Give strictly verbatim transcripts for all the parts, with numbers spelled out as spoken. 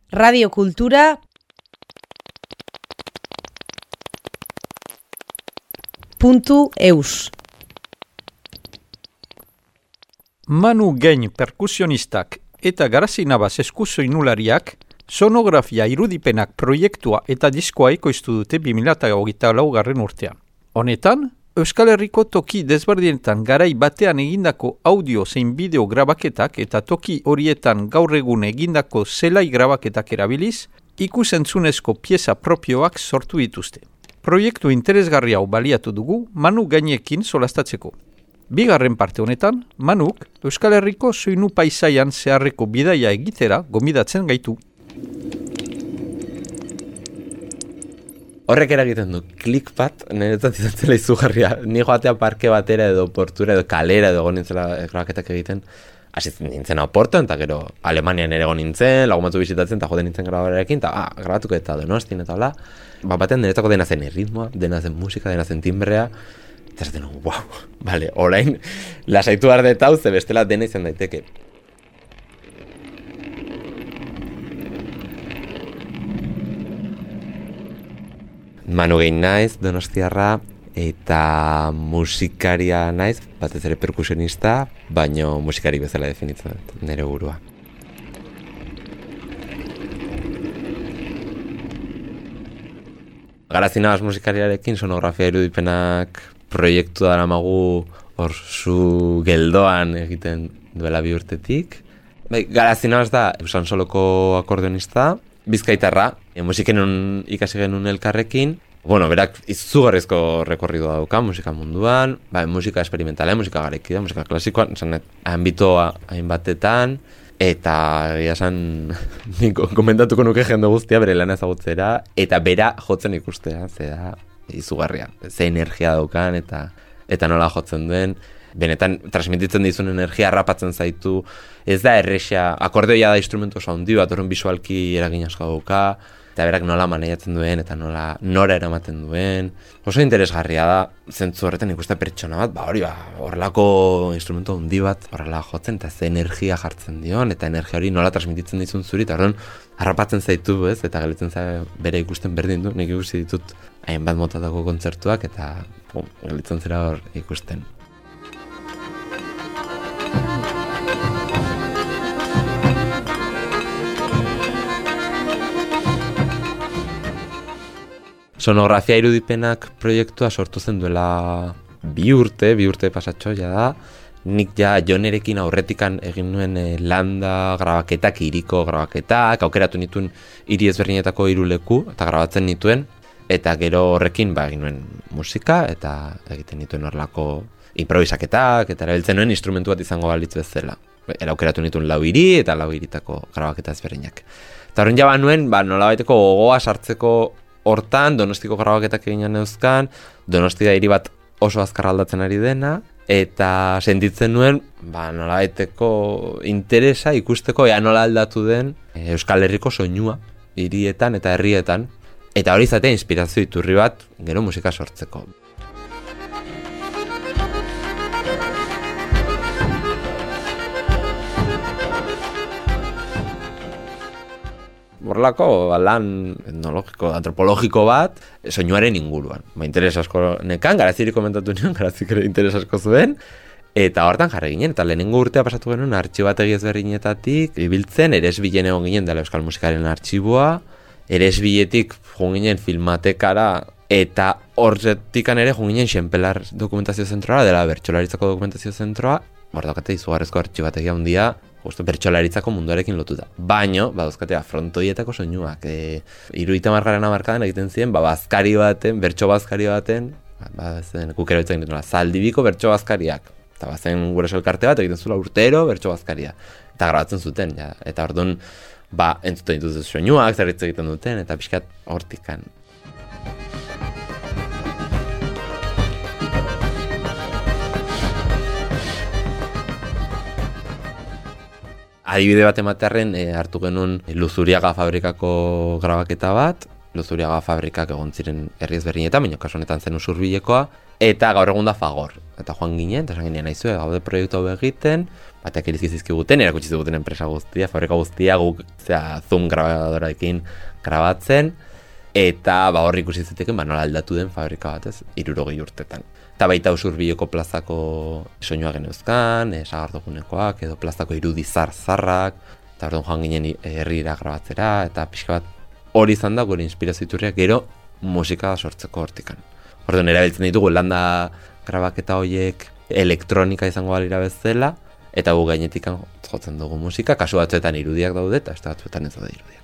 radiokultura puntu eus. Manu Gain perkusionistak eta Garazi Navas eskusoinulariak sonografia irudipenak proiektua eta diskoa ekoiztu dute bi mila hogeita laugarren urtean. Honetan, Euskal Herriko toki desberdinetan garai batean egindako audio zein bideo grabaketak eta toki horietan gaur egun egindako zelai grabaketak erabiliz, ikusentzunezko pieza propioak sortu dituzte. Proiektu interesgarri hau baliatu dugu Manu Gainekin solastatzeko. Bigarren parte honetan, Manuk Euskal Herriko soinu paisaian zeharreko bidaia egitera gomidatzen gaitu. Horrek eragiten du, klik bat, niretzat izatzela izugarria, ni joatea parke batera edo portura edo kalera edo gonintzela grabaketak egiten, hasi nintzen oporton, eta gero Alemanian ere gonintzen, lagumatzu bisitatzen, eta joden nintzen grabarekin, eta ah, grabatuko eta Donostin eta hola, ba, batean niretzako dena zen erritmoa, dena zen musika, dena zen timbrea, eta zaten, wow, bale, orain, lasaitu behar dut hau, ze bestela dena izan daiteke. Manu Gain naiz, donostiarra, eta musikaria naiz, batez ere perkusionista, baino musikari bezala definitzen dut, nire burua. Garazi Navas musikariarekin sonografia irudipenak proiektu daramagu hor zu geldoan egiten duela bi urtetik. Bai, Garazi Navas da San Soloko akordionista, Bizkaitarra, e, musiken ikasi genuen elkarrekin. Bueno, berak izugarrizko rekorridua dauka musika munduan, bai, musika experimentala, musika garekida, musika klasikoan, zanet, ambitoa hainbatetan, eta egia esan komentatuko nuke jende guztia bere lana ezagutzera, eta bera jotzen ikustea, ze da izugarria, ze energia daukan, eta eta nola jotzen duen, benetan transmititzen dizun energia rapatzen zaitu, ez da errexia, akordeoia da instrumentu oso handi bat, horren bisualki eragin asko dauka, eta berak nola maneiatzen duen, eta nola nora eramaten duen. Oso interesgarria da, zentzu horretan ikuste pertsona bat, ba hori ba, horrelako instrumentu handi bat, horrela jotzen, eta ze energia jartzen dion, eta energia hori nola transmititzen dizun zuri, eta horren harrapatzen zaitu, ez, eta galitzen za bere ikusten berdin du, nik ikusi ditut hainbat motatako kontzertuak, eta pum, galitzen zera hor ikusten. Sonografia irudipenak proiektua sortu zen duela bi urte, bi urte pasatxo ja da. Nik ja Jonerekin aurretikan egin nuen e, landa grabaketak, hiriko grabaketak, aukeratu nituen hiri ezberdinetako hiru leku eta grabatzen nituen, eta gero horrekin ba, egin nuen musika eta egiten nituen horlako improvisaketak, eta erabiltzen nuen instrumentu bat izango balitz bezala. Era aukeratu nituen lau hiri eta lau hiritako grabaketa ezberdinak. Eta horren jaba nuen, ba, nolabaiteko gogoa sartzeko hortan, Donostiko grabaketak eginen euskan, Donosti da hiri bat oso azkar aldatzen ari dena, eta sentitzen nuen, ba, nolabaiteko interesa ikusteko ea nola aldatu den Euskal Herriko soinua, hirietan eta herrietan, eta hori izatea inspirazio iturri bat gero musika sortzeko. Horlako lan etnologiko, antropologiko bat, soinuaren inguruan. Ba, interes asko nekan, Garaziri komentatu nion, Garazik ere interes asko zuen, eta hortan jarri ginen, eta lehenengo urtea pasatu genuen artxibategi ezberdinetatik, ibiltzen, eresbilen egon ginen dela Euskal Musikaren artxiboa, eresbiletik joan ginen filmatekara, eta horretikan ere joan ginen Xenpelar dokumentazio zentroa, dela bertsolaritzako dokumentazio zentroa, hor daukate izugarrezko artxibategi handia, justo bertsolaritzako munduarekin lotuta. Baino, baduzkatea, frontoietako soinuak, e, iruita margarren amarkadan egiten ziren, ba, bazkari baten, bertso bazkari baten, ba, zen, kukero itzen dituna, zaldibiko bertso bazkariak. Eta bazen gure elkarte bat egiten zula urtero bertso bazkaria. Eta grabatzen zuten, ja. Eta orduan, ba, entzuten dituz soinuak, zerritz egiten duten, eta pixkat hortikan. Adibide bat ematearren e, hartu genuen Luzuriaga fabrikako grabaketa bat, Luzuriaga fabrikak egon ziren herri ezberdinetan, baina kasu honetan zen Usurbilekoa, eta gaur egun da Fagor. Eta joan ginen, eta esan ginen naizue, gaude proiektu hau egiten, bateak irizki zizkiguten, erakutsi ziguten enpresa guztia, fabrika guztia, guk zera, Zoom grabadorarekin grabatzen, eta ba, horri ikusi ziteken ba, nola aldatu den fabrika bat, ez, hirurogei urtetan. Eta baita Usurbiloko plazako soinua geneuzkan, e, sagardogunekoak, edo plazako irudi zar-zarrak, eta orduan joan ginen herrira grabatzera, eta pixka bat hori izan da gure inspirazio iturriak gero musika sortzeko hortikan. Orduan erabiltzen ditugu landa grabaketa horiek elektronika izango balira bezala, eta gu gainetik jotzen dugu musika, kasu batzuetan irudiak daude, eta beste batzuetan ez daude irudiak.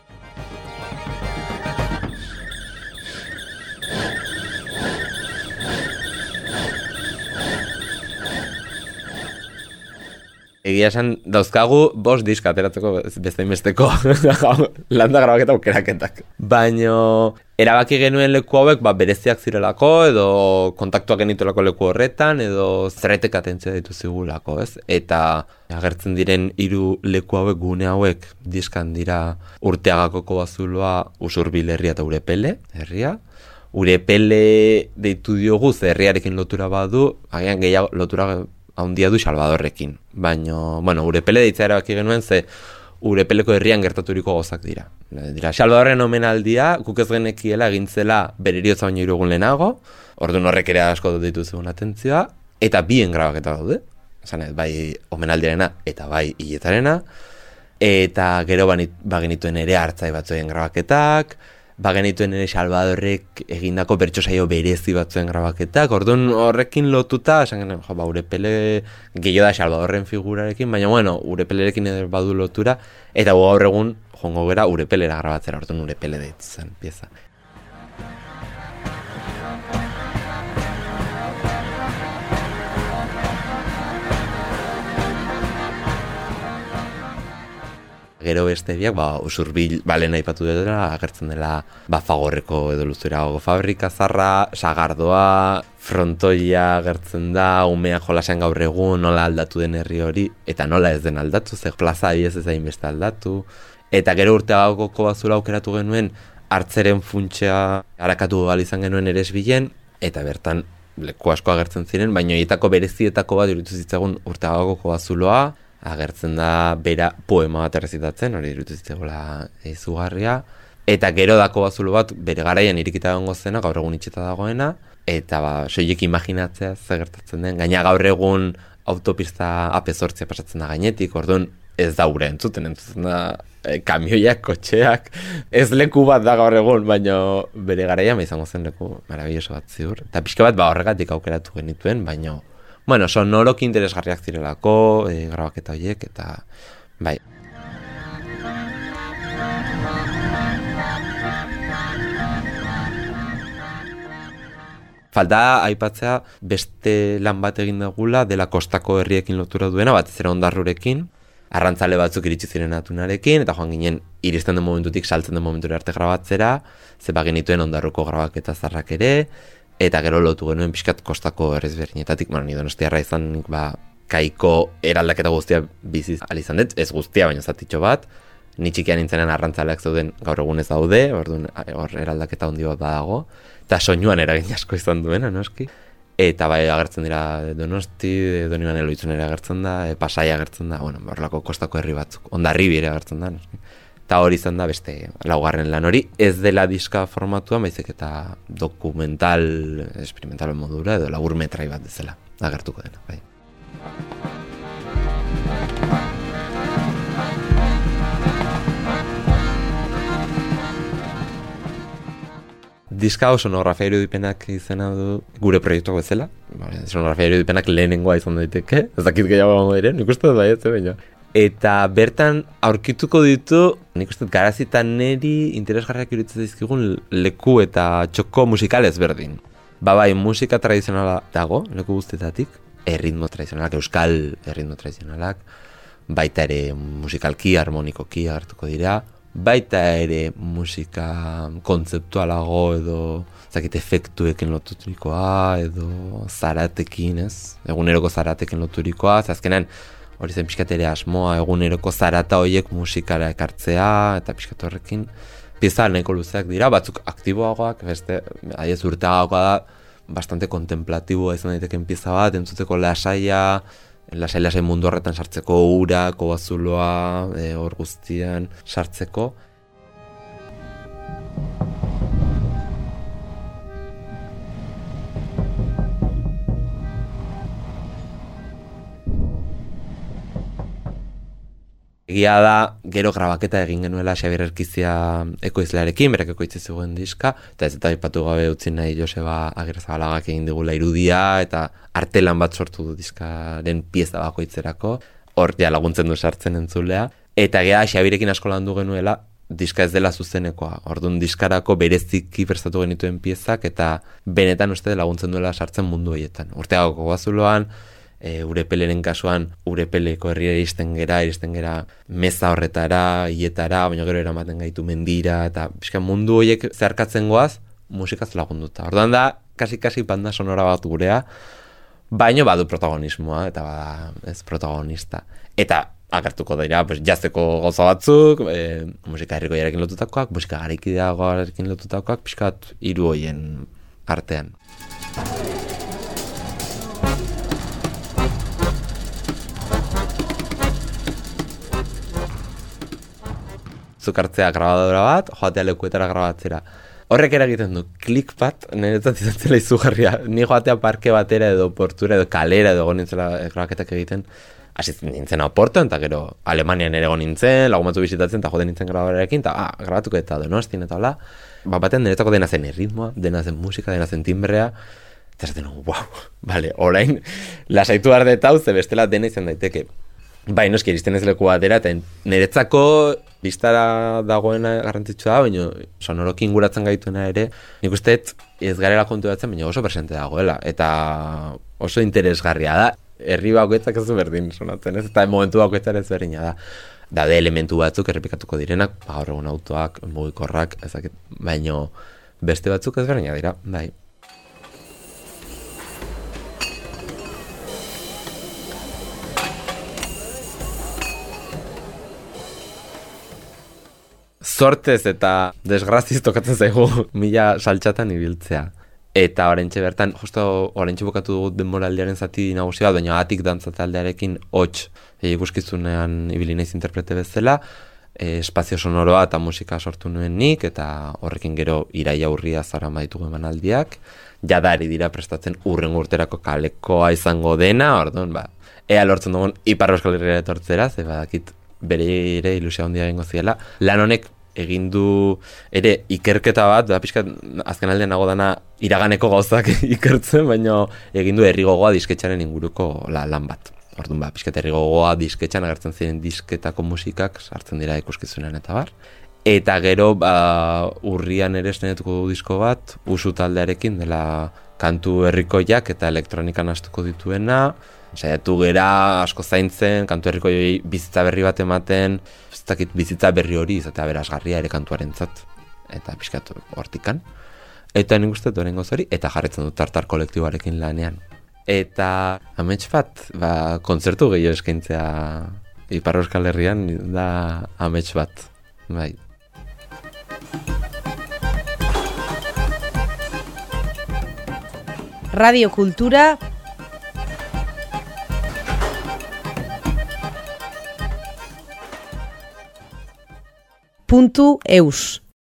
Egia esan dauzkagu bost diska ateratzeko beste inbesteko landa grabaketa aukeraketak. Baina erabaki genuen leku hauek ba, bereziak zirelako, edo kontaktuak genituelako leku horretan, edo zerretek atentzia ditu zigulako, ez? Eta agertzen diren hiru leku hauek, gune hauek, diskan dira Urteagako Kobazuloa, Usurbil herria eta Urepele herria. Urepele deitu diogu, ze herriarekin lotura badu, agian gehiago lotura handia du Salvadorrekin. Baina, bueno, Urepele deitzea erabaki genuen, ze Urepeleko herrian gertaturiko gozak dira. Dira, Salvadorren omenaldia, guk ez genekiela egintzela bere heriotza baino hiru egun lehenago, orduan horrek ere asko ditu zegoen atentzioa, eta bien grabaketa daude, esan ez, bai omenaldiarena eta bai hiletarena, eta gero bagenituen ere hartzai batzuen grabaketak, bagenituen ere Salvadorrek egindako bertso saio berezi batzuen grabaketak, orduan horrekin lotuta, esan genuen, jo, ba, Urepele gehiago da Salvadorren figurarekin, baina bueno, Urepelerekin ere badu lotura, eta gaur egun jongo gera Urepelera grabatzera, orduan Urepele deitu zen pieza. Gero beste biak, ba, Usurbil balen aipatu dela, agertzen dela ba, Fagorreko edo luzurago fabrika zarra, sagardoa, frontoia agertzen da, umea jolasean gaur egun, nola aldatu den herri hori, eta nola ez den aldatu, ze plaza adiez ez hain beste aldatu. Eta gero Urteagako Kobazuloa aukeratu genuen, hartzeren funtsa harakatu gal izan genuen ere esbilen, eta bertan leku asko agertzen ziren, baina horietako berezietako bat iruditu zitzagun Urteagako Kobazuloa, agertzen da bera poema bat errezitatzen, hori iruditu zitzagoela izugarria, eta gero da Kobazulo bat bere garaian irikita egongo zena, gaur egun itxeta dagoena, eta ba, soilik imaginatzea ze gertatzen den, gaina gaur egun autopista A P zortzia pasatzen da gainetik, orduan ez da ura entzuten, entzuten da e, kamioiak, kotxeak, ez leku bat da gaur egun, baina bere garaian izango zen leku marabilloso bat ziur. Eta pixka bat ba, horregatik aukeratu genituen, baina bueno, sonorok interesgarriak zirelako, e, grabaketa horiek, eta bai. Falta aipatzea beste lan bat egin dugula dela kostako herriekin lotura duena, batez ere Ondarrurekin, arrantzale batzuk iritsi ziren Atunarekin, eta joan ginen iristen den momentutik saltzen den momentura arte grabatzera, ze bagenituen Ondarruko grabaketa zarrak ere, eta gero lotu genuen pixkat kostako errezberdinetatik, bueno, ni Donostiarra izan, ba, kaiko eraldaketa guztia biziz alizan dut, ez guztia, baina zatitxo bat, ni txikian nintzenan arrantzaleak zeuden gaur egun ez daude, orduan hor eraldaketa handi bat badago, eta soinuan eragin asko izan duena, noski, eta bai agertzen dira Donosti, Doniban Eloitzun ere agertzen da, e, Pasai agertzen da, bueno, horrelako kostako herri batzuk, Hondarribi ere agertzen da, noski. Eta hori izan da beste laugarren lan hori, ez dela diska formatuan, baizik eta dokumental, experimental modura, edo labur metrai bat dezela, agertuko dena, bai. Diska hau sonografia irudipenak izena du gure proiektuak bezala, sonografia irudipenak lehenengoa izan daiteke, ez dakit gehiago gongo diren, nik uste dut baietze baina. Eta bertan aurkituko ditu, nik uste Garazi neri interesgarriak iruditzen dizkigun leku eta txoko musikal ezberdin. Ba bai, musika tradizionala dago, leku guztietatik, erritmo tradizionalak, euskal erritmo tradizionalak, baita ere musikalki, harmonikoki agertuko dira, baita ere musika kontzeptualago edo zakit efektuekin loturikoa edo zaratekin, ez? Eguneroko zaratekin loturikoa, azkenean hori zen pixkat ere asmoa, eguneroko zarata horiek musikara ekartzea, eta pixkat horrekin pieza nahiko luzeak dira, batzuk aktiboagoak, beste, aiez Urteagakoa da, bastante kontemplatiboa izan daiteken pieza bat, entzuteko lasaia, lasai-lasai mundu horretan sartzeko ura, kobazuloa, e, hor guztian sartzeko. Egia da, gero grabaketa egin genuela Xabier Erkizia ekoizlearekin, berak ekoitzi zegoen diska, eta ez eta aipatu gabe utzi nahi Joseba Agirrezabalagak egin digula irudia, eta artelan bat sortu du diskaren pieza bakoitzerako, hor ja laguntzen du sartzen entzulea, eta egia da, Xabierekin asko landu genuela, diska ez dela zuzenekoa, orduan diskarako bereziki prestatu genituen piezak, eta benetan uste laguntzen duela sartzen mundu horietan. Urteago kobazuloan, E, Urepeleren kasuan, Urepeleko herriera iristen gera, iristen gera meza horretara, hietara, baina gero eramaten gaitu mendira, eta pixka mundu horiek zeharkatzen goaz, musikaz lagunduta. Orduan da, kasi-kasi banda sonora bat gurea, baino badu protagonismoa, eta bada ez protagonista. Eta agertuko dira, pues, jazteko gauza batzuk, e, musika herrikoiarekin lotutakoak, musika garaikideagoarekin lotutakoak, pixkat hiru horien artean. Zukartzea grabadora bat, joatea lekuetara grabatzera. Horrek eragiten du, klik bat, niretzat izan zela izugarria. Ni joatea parke batera edo portura edo kalera edo nintzela grabaketak egiten. Hasi nintzen oporto, eta gero Alemanian ere nintzen, lagun batzu bizitatzen, eta joaten nintzen grabarekin, eta ah, grabatuko eta Donostin eta hola. Ba, batean niretzako dena zen erritmoa, dena zen musika, dena zen timbrea. Eta esaten, wow, vale, orain, lasaitu behar detau, ze bestela dena izan daiteke. Bai, noski iristen ez leku batera, eta niretzako biztara dagoena garrantzitsua da, baina sonoroki inguratzen gaituena ere, nik uste ez garela konturatzen, baina oso presente dagoela, eta oso interesgarria da. Herri bakoitzak ez du berdin sonatzen, ez? Eta momentu bakoitzak ez berdina da. Daude elementu batzuk errepikatuko direnak, gaur egun autoak, mugikorrak, ezakit, baina beste batzuk ez berdina dira, bai. Zortez eta desgraziz tokatzen zaigu mila saltxatan ibiltzea. Eta oraintxe bertan, justo oraintxe bukatu dugu denboraldiaren zati nagusi bat, baina atik dantza taldearekin hots ikuskizunean ibili naiz interprete bezala, e, espazio sonoroa eta musika sortu nuen nik, eta horrekin gero iraia urria zara maitugu emanaldiak, jadari dira prestatzen urren urterako kalekoa izango dena, orduan, ba, ea lortzen dugun Ipar Euskal Herriera etortzera, ze badakit bere ere ilusia handia egingo ziela. Lan honek egin du ere ikerketa bat, da pixka azken aldean nago dana iraganeko gauzak ikertzen, baina egin du herri gogoa disketxaren inguruko la, lan bat. Orduan ba, pixka herri gogoa disketxan agertzen ziren disketako musikak sartzen dira ikuskizunean eta bar. Eta gero ba, urrian ere esnetuko du disko bat, usu taldearekin dela kantu herrikoiak eta elektronikan astuko dituena, saiatu gera asko zaintzen, kantu herrikoiei bizitza berri bat ematen, ez dakit bizitza berri hori izatea berazgarria ere kantuarentzat, eta pixkatu hortikan. Eta nik uste dut hori, eta jarretzen dut tartar kolektiboarekin lanean. Eta amets bat, ba, kontzertu gehiago eskaintzea Ipar Euskal Herrian da amets bat, bai. Radio Kultura puntu eus